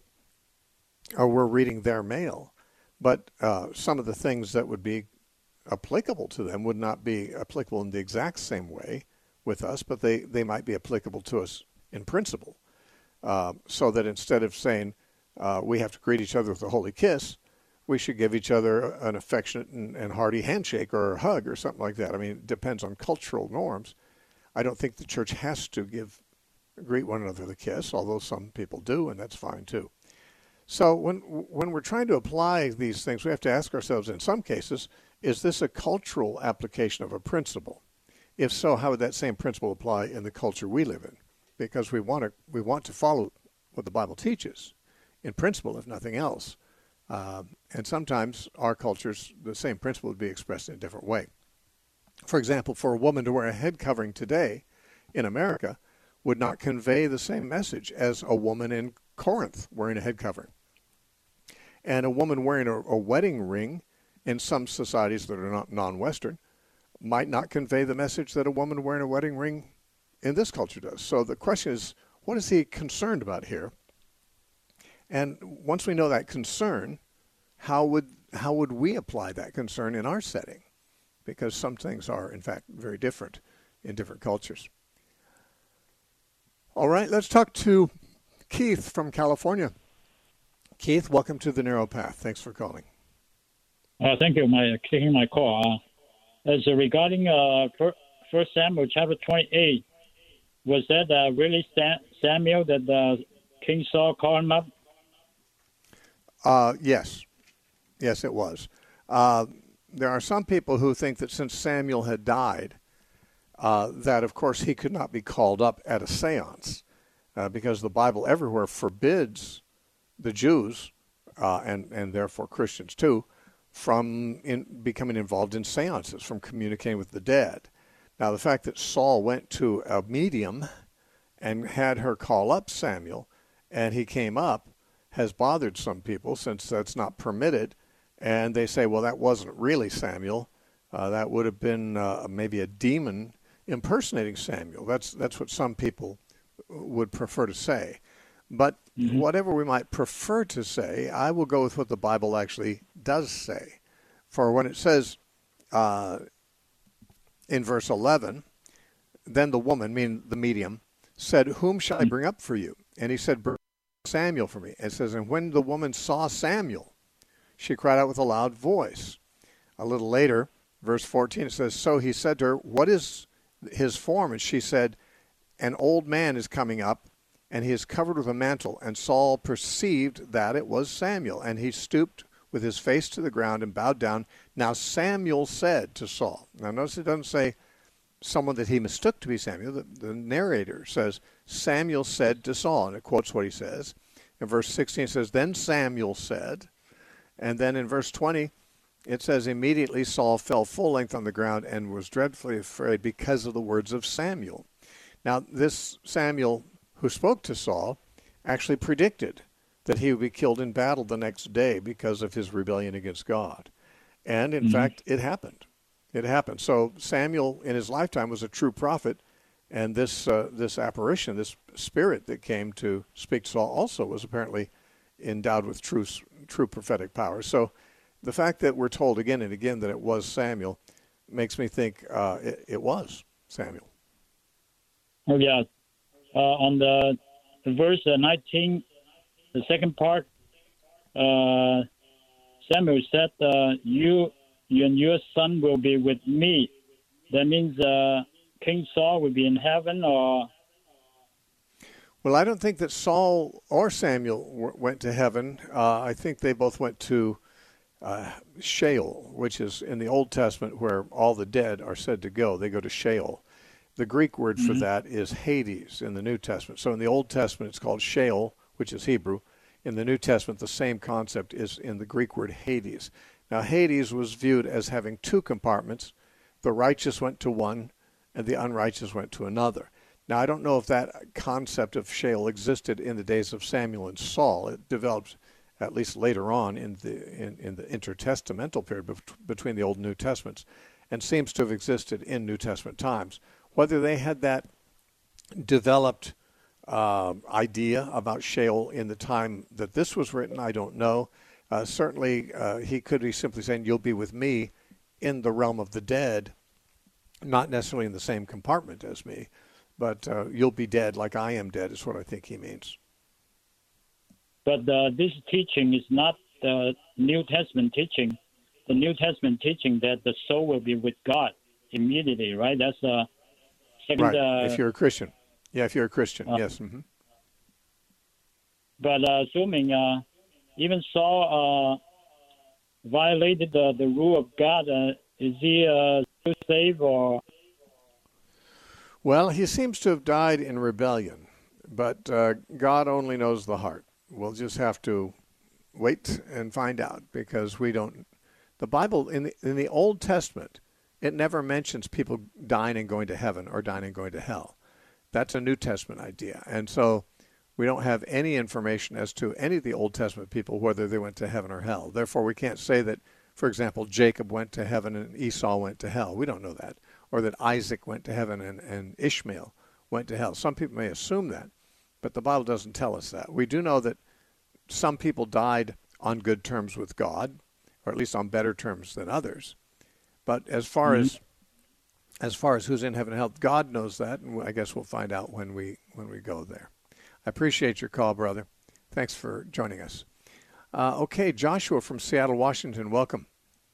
uh, we're reading their mail, but uh, some of the things that would be applicable to them would not be applicable in the exact same way with us, but they, they might be applicable to us in principle. Uh, so that instead of saying uh, we have to greet each other with a holy kiss, we should give each other an affectionate and, and hearty handshake or a hug or something like that. I mean, it depends on cultural norms. I don't think the church has to give greet one another the kiss, although some people do, and that's fine too. So when when we're trying to apply these things, we have to ask ourselves, in some cases, is this a cultural application of a principle? If so, how would that same principle apply in the culture we live in? Because we want to we want to follow what the Bible teaches, in principle, if nothing else. Uh, and sometimes our cultures, the same principle would be expressed in a different way. For example, for a woman to wear a head covering today in America would not convey the same message as a woman in Corinth wearing a head covering. And a woman wearing a, a wedding ring in some societies that are not non-Western might not convey the message that a woman wearing a wedding ring in this culture does. So the question is, what is he concerned about here? And once we know that concern, how would how would we apply that concern in our setting? Because some things are, in fact, very different in different cultures. All right, let's talk to Keith from California. Keith, welcome to the Narrow Path. Thanks for calling. Uh, thank you for taking my call. Uh, as uh, regarding uh, First Samuel chapter twenty-eight, was that uh, really Sam- Samuel that uh, King Saul called him up? Uh, yes. Yes, it was. Uh, there are some people who think that since Samuel had died, uh, that, of course, he could not be called up at a seance uh, because the Bible everywhere forbids the Jews, uh, and, and therefore Christians too, from in, becoming involved in seances, from communicating with the dead. Now, the fact that Saul went to a medium and had her call up Samuel, and he came up, has bothered some people since that's not permitted. And they say, well, that wasn't really Samuel. Uh, that would have been uh, maybe a demon impersonating Samuel. That's that's what some people would prefer to say. But mm-hmm. whatever we might prefer to say, I will go with what the Bible actually does say. For when it says uh, in verse eleven, then the woman, meaning the medium, said, whom shall I bring up for you? And he said, bring Samuel for me. It says, and when the woman saw Samuel, she cried out with a loud voice. A little later, verse fourteen, it says, so he said to her, what is his form? And she said, an old man is coming up, and he is covered with a mantle. And Saul perceived that it was Samuel, and he stooped with his face to the ground and bowed down. Now Samuel said to Saul. Now notice it doesn't say someone that he mistook to be Samuel. The, the narrator says, Samuel said to Saul, and it quotes what he says. In verse sixteen it says, then Samuel said. And then in verse twenty, it says, immediately Saul fell full length on the ground and was dreadfully afraid because of the words of Samuel. Now this Samuel who spoke to Saul actually predicted that he would be killed in battle the next day because of his rebellion against God. And in mm-hmm. fact, it happened. It happened. So Samuel in his lifetime was a true prophet, And this uh, this apparition, this spirit that came to speak to Saul, also was apparently endowed with true true prophetic power. So the fact that we're told again and again that it was Samuel makes me think uh, it, it was Samuel. Oh yeah, uh, on the verse nineteen, the second part, uh, Samuel said, uh, "You, you and your son will be with me." That means uh, King Saul will be in heaven, or? Well, I don't think that Saul or Samuel w- went to heaven. Uh, I think they both went to uh, Sheol, which is in the Old Testament where all the dead are said to go. They go to Sheol. The Greek word for mm-hmm. that is Hades in the New Testament. So in the Old Testament, it's called Sheol, which is Hebrew. In the New Testament, the same concept is in the Greek word Hades. Now, Hades was viewed as having two compartments. The righteous went to one, and the unrighteous went to another. Now, I don't know if that concept of Sheol existed in the days of Samuel and Saul. It developed at least later on in the in, in the intertestamental period between the Old and New Testaments, and seems to have existed in New Testament times. Whether they had that developed uh, idea about Sheol in the time that this was written, I don't know. Uh, certainly, uh, he could be simply saying, "You'll be with me in the realm of the dead," not necessarily in the same compartment as me. But uh, you'll be dead like I am dead is what I think he means. But uh, this teaching is not the New Testament teaching. The New Testament teaching that the soul will be with God immediately, right? That's the uh, second. Right. Uh, if you're a Christian, yeah. If you're a Christian, uh, yes. Mm-hmm. But uh, assuming uh, even Saul uh, violated the, the rule of God, uh, is he uh, still saved or? Well, he seems to have died in rebellion, but uh, God only knows the heart. We'll just have to wait and find out, because we don't. The Bible in the in the Old Testament, it never mentions people dying and going to heaven or dying and going to hell. That's a New Testament idea, and so we don't have any information as to any of the Old Testament people whether they went to heaven or hell. Therefore, we can't say that, for example, Jacob went to heaven and Esau went to hell. We don't know that. Or that Isaac went to heaven and, and Ishmael went to hell. Some people may assume that, but the Bible doesn't tell us that. We do know that some people died on good terms with God, or at least on better terms than others. But as far mm-hmm. as as far as who's in heaven and hell, God knows that, and I guess we'll find out when we when we go there. I appreciate your call, brother. Thanks for joining us. Uh, okay, Joshua from Seattle, Washington, welcome.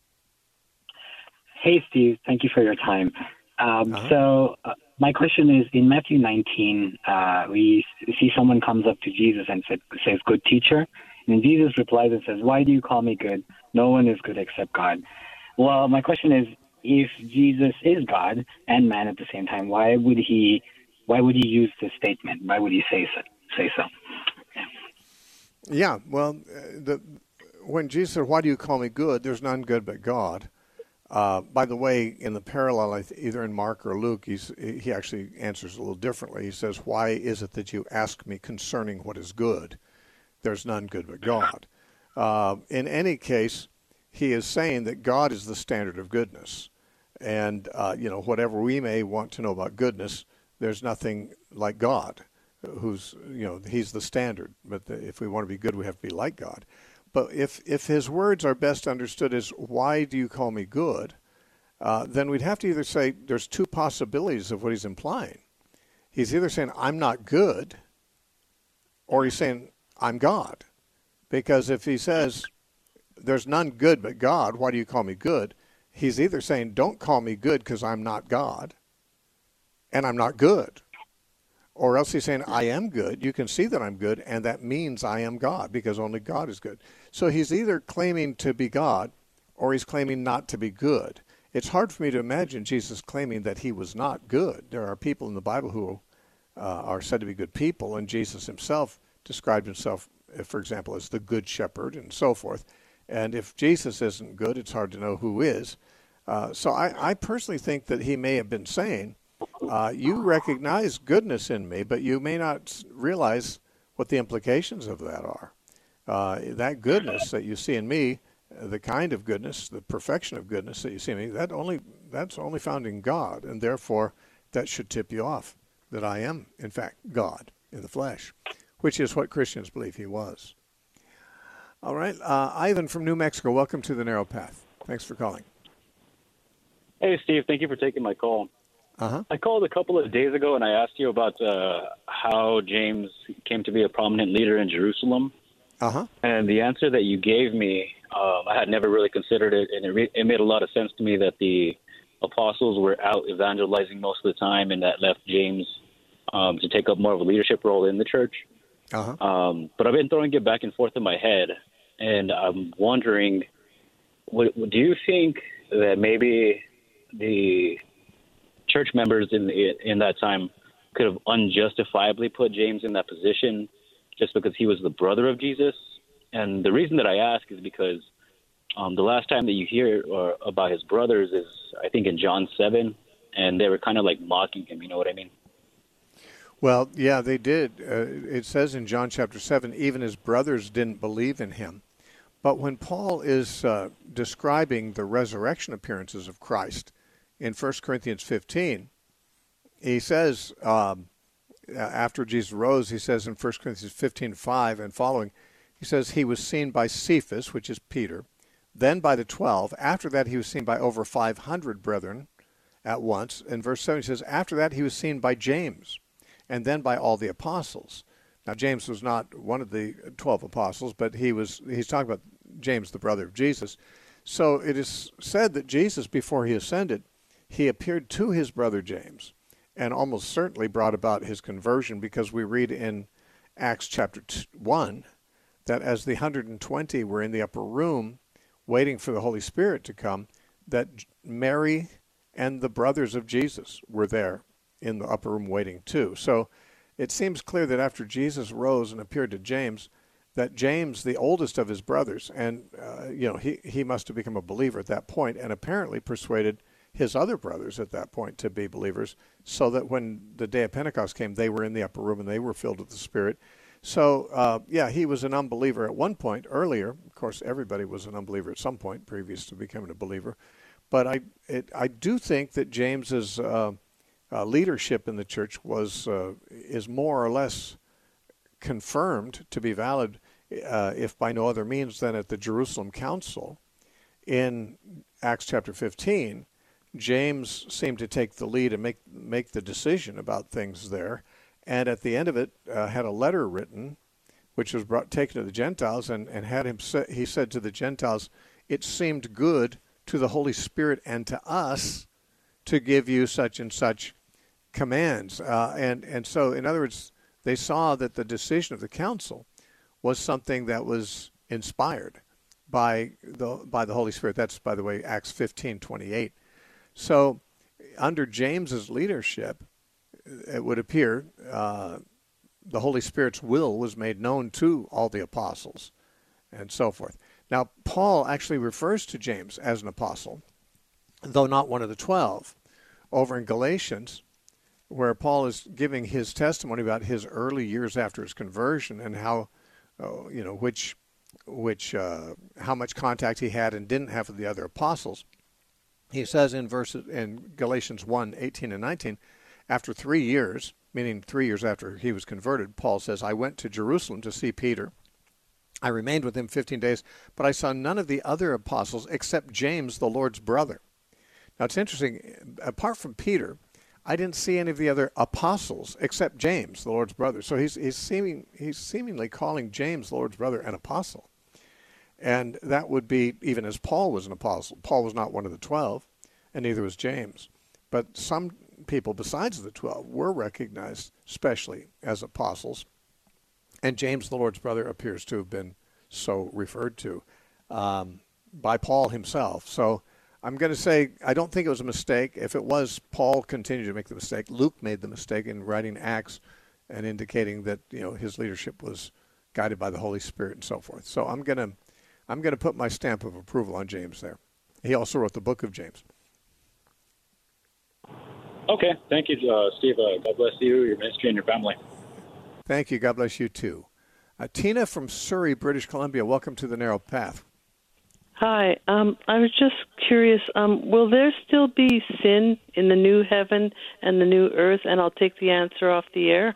Hey, Steve. Thank you for your time. Um, uh-huh. So uh, my question is, in Matthew nineteen, uh, we see someone comes up to Jesus and said, says, "Good teacher." And Jesus replies and says, "Why do you call me good? No one is good except God." Well, my question is, if Jesus is God and man at the same time, why would he why would he use this statement? Why would he say so? Say so? Yeah, yeah well, the, when Jesus said, "Why do you call me good? There's none good but God." Uh, by the way, in the parallel, either in Mark or Luke, he's, he actually answers a little differently. He says, "Why is it that you ask me concerning what is good? There's none good but God." Uh, in any case, he is saying that God is the standard of goodness. And, uh, you know, whatever we may want to know about goodness, there's nothing like God, who's, you know, he's the standard. But the, if we want to be good, we have to be like God. But if, if his words are best understood as, "Why do you call me good?" Uh, then we'd have to either say there's two possibilities of what he's implying. He's either saying, "I'm not good," or he's saying, "I'm God." Because if he says, "There's none good but God, why do you call me good?" he's either saying, "Don't call me good because I'm not God, and I'm not good." Or else he's saying, "I am good. You can see that I'm good, and that means I am God, because only God is good." So he's either claiming to be God, or he's claiming not to be good. It's hard for me to imagine Jesus claiming that he was not good. There are people in the Bible who uh, are said to be good people, and Jesus himself described himself, for example, as the good shepherd and so forth. And if Jesus isn't good, it's hard to know who is. Uh, so I, I personally think that he may have been saying, Uh, you recognize goodness in me, but you may not realize what the implications of that are. Uh, that goodness that you see in me, the kind of goodness, the perfection of goodness that you see in me, that only that's only found in God, and therefore that should tip you off that I am, in fact, God in the flesh, which is what Christians believe he was. All right. Uh, Ivan from New Mexico, welcome to the Narrow Path. Thanks for calling. Hey, Steve. Thank you for taking my call. Uh-huh. I called a couple of days ago, and I asked you about uh, how James came to be a prominent leader in Jerusalem. Uh-huh. And the answer that you gave me, um, I had never really considered it, and it, re- it made a lot of sense to me that the apostles were out evangelizing most of the time, and that left James um, to take up more of a leadership role in the church. Uh-huh. Um, but I've been throwing it back and forth in my head, and I'm wondering, what, do you think that maybe the church members in the, in that time could have unjustifiably put James in that position just because he was the brother of Jesus? And the reason that I ask is because um, the last time that you hear or, about his brothers is, I think, in John seven, and they were kind of like mocking him, you know what I mean? Well, yeah, they did. Uh, it says in John chapter seven, even his brothers didn't believe in him. But when Paul is uh, describing the resurrection appearances of Christ in First Corinthians fifteen, he says, um, after Jesus rose, he says in First Corinthians fifteen five and following, he says, he was seen by Cephas, which is Peter, then by the twelve. After that, he was seen by over five hundred brethren at once. In verse seven, he says, after that, he was seen by James, and then by all the apostles. Now, James was not one of the twelve apostles, but he was. He's talking about James, the brother of Jesus. So it is said that Jesus, before he ascended, he appeared to his brother James, and almost certainly brought about his conversion, because we read in Acts chapter one that as the one hundred twenty were in the upper room waiting for the Holy Spirit to come, that Mary and the brothers of Jesus were there in the upper room waiting too. So it seems clear that after Jesus rose and appeared to James, that James, the oldest of his brothers, and uh, you know he, he must have become a believer at that point, and apparently persuaded his other brothers at that point to be believers, so that when the day of Pentecost came, they were in the upper room and they were filled with the Spirit. So, uh, yeah, he was an unbeliever at one point earlier. Of course, everybody was an unbeliever at some point previous to becoming a believer. But I it, I do think that James's uh, uh, leadership in the church was uh, is more or less confirmed to be valid, uh, if by no other means than at the Jerusalem Council. In Acts chapter fifteen, James seemed to take the lead and make make the decision about things there. And at the end of it, uh, had a letter written, which was brought, taken to the Gentiles, and, and had him say, he said to the Gentiles, it seemed good to the Holy Spirit and to us to give you such and such commands. Uh, and, and so, in other words, they saw that the decision of the council was something that was inspired by the by the Holy Spirit. That's, by the way, Acts fifteen twenty-eight. So, under James's leadership, it would appear uh, the Holy Spirit's will was made known to all the apostles and so forth. Now, Paul actually refers to James as an apostle, though not one of the twelve. Over in Galatians, where Paul is giving his testimony about his early years after his conversion and how, uh, you know, which, which, uh, how much contact he had and didn't have with the other apostles. He says in verses in Galatians one eighteen and nineteen, after three years, meaning three years after he was converted, Paul says, I went to Jerusalem to see Peter. I remained with him fifteen days, but I saw none of the other apostles except James, the Lord's brother. Now, it's interesting. Apart from Peter, I didn't see any of the other apostles except James, the Lord's brother. So he's, he's, seeming, he's seemingly calling James, the Lord's brother, an apostle. And that would be even as Paul was an apostle. Paul was not one of the twelve, and neither was James. But some people besides the twelve were recognized specially as apostles, and James, the Lord's brother, appears to have been so referred to um, by Paul himself. So I'm going to say I don't think it was a mistake. If it was, Paul continued to make the mistake. Luke made the mistake in writing Acts and indicating that, you know, his leadership was guided by the Holy Spirit and so forth. So I'm going to I'm going to put my stamp of approval on James there. He also wrote the book of James. Okay. Thank you, uh, Steve. Uh, God bless you, your ministry, and your family. Thank you. God bless you, too. Uh, Tina from Surrey, British Columbia, welcome to the Narrow Path. Hi. Um, I was just curious, um, will there still be sin in the new heaven and the new earth? And I'll take the answer off the air.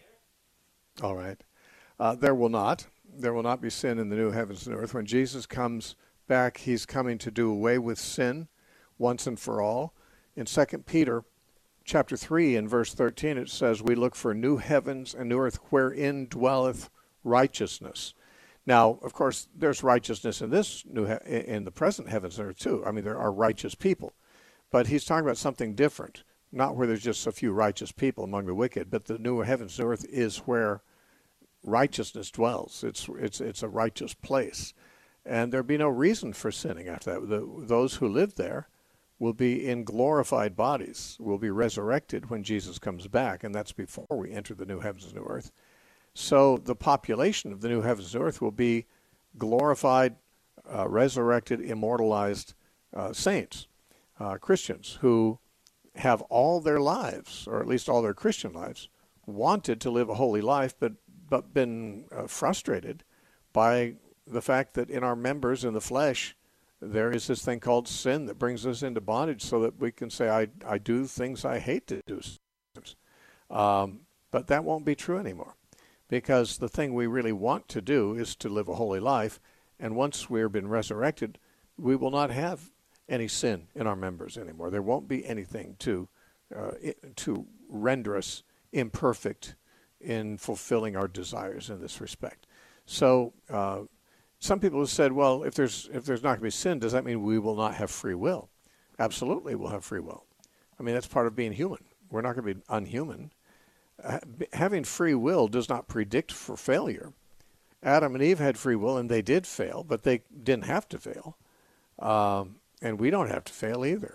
All right. Uh, there will not. There will not be sin in the new heavens and earth. When Jesus comes back, he's coming to do away with sin once and for all. In Second Peter chapter three and verse thirteen, it says, we look for new heavens and new earth wherein dwelleth righteousness. Now, of course, there's righteousness in this new he- in the present heavens and earth too. I mean, there are righteous people. But he's talking about something different, not where there's just a few righteous people among the wicked, but the new heavens and earth is where righteousness dwells. It's it's it's a righteous place. And there'll be no reason for sinning after that. The, those who live there will be in glorified bodies, will be resurrected when Jesus comes back, and that's before we enter the new heavens and new earth. So the population of the new heavens and earth will be glorified, uh, resurrected, immortalized uh, saints, uh, Christians who have all their lives, or at least all their Christian lives, wanted to live a holy life, but, but been uh, frustrated by the fact that in our members, in the flesh, there is this thing called sin that brings us into bondage so that we can say, I, I do things I hate to do. Um, but that won't be true anymore. Because the thing we really want to do is to live a holy life, and once we've been resurrected, we will not have any sin in our members anymore. There won't be anything to uh, to render us imperfect in fulfilling our desires in this respect. So uh, some people have said, well, if there's if there's not going to be sin, does that mean we will not have free will? Absolutely, we'll have free will. I mean, that's part of being human. We're not going to be unhuman. Having free will does not predict for failure. Adam and Eve had free will, and they did fail, but they didn't have to fail. Um, and we don't have to fail either.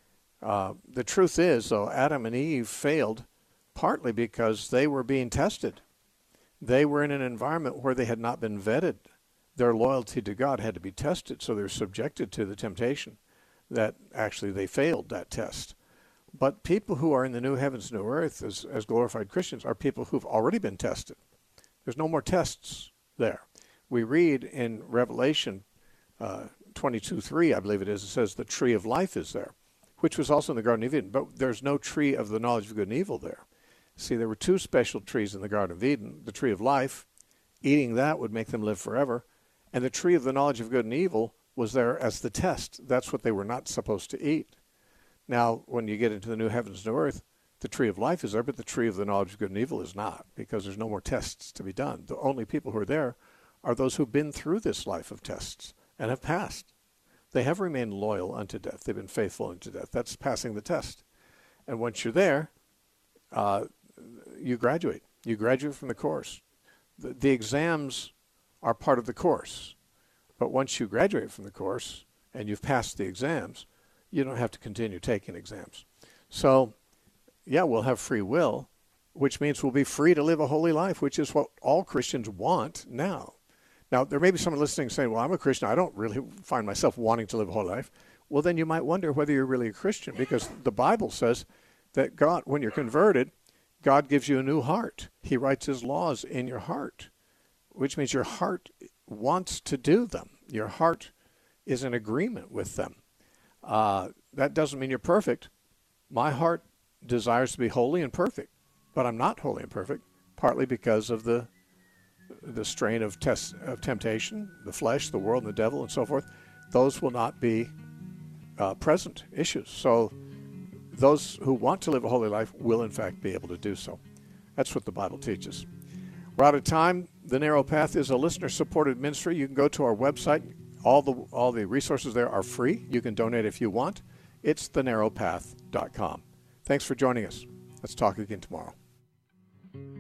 Uh, the truth is, though, Adam and Eve failed partly because they were being tested. They were in an environment where they had not been vetted. Their loyalty to God had to be tested, so they're subjected to the temptation that actually they failed that test. But people who are in the new heavens and new earth as, as glorified Christians are people who've already been tested. There's no more tests there. We read in Revelation uh, twenty-two three, I believe it is, it says the tree of life is there, which was also in the Garden of Eden, but there's no tree of the knowledge of good and evil there. See, there were two special trees in the Garden of Eden, the tree of life, eating that would make them live forever, and the tree of the knowledge of good and evil was there as the test. That's what they were not supposed to eat. Now, when you get into the new heavens and new earth, the tree of life is there, but the tree of the knowledge of good and evil is not, because there's no more tests to be done. The only people who are there are those who've been through this life of tests and have passed. They have remained loyal unto death. They've been faithful unto death. That's passing the test. And once you're there, uh, you graduate. You graduate from the course. The, the exams are part of the course. But once you graduate from the course and you've passed the exams, you don't have to continue taking exams. So, yeah, we'll have free will, which means we'll be free to live a holy life, which is what all Christians want now. Now, there may be someone listening saying, well, I'm a Christian. I don't really find myself wanting to live a holy life. Well, then you might wonder whether you're really a Christian, because the Bible says that God, when you're converted, God gives you a new heart. He writes his laws in your heart, which means your heart wants to do them. Your heart is in agreement with them. Uh, that doesn't mean you're perfect. My heart desires to be holy and perfect, but I'm not holy and perfect, partly because of the the strain of test of temptation, the flesh, the world, and the devil, and so forth. Those will not be uh, present issues. So those who want to live a holy life will, in fact, be able to do so. That's what the Bible teaches. We're out of time. The Narrow Path is a listener-supported ministry. You can go to our website. All the all the resources there are free. You can donate if you want. It's the narrow path dot com. Thanks for joining us. Let's talk again tomorrow.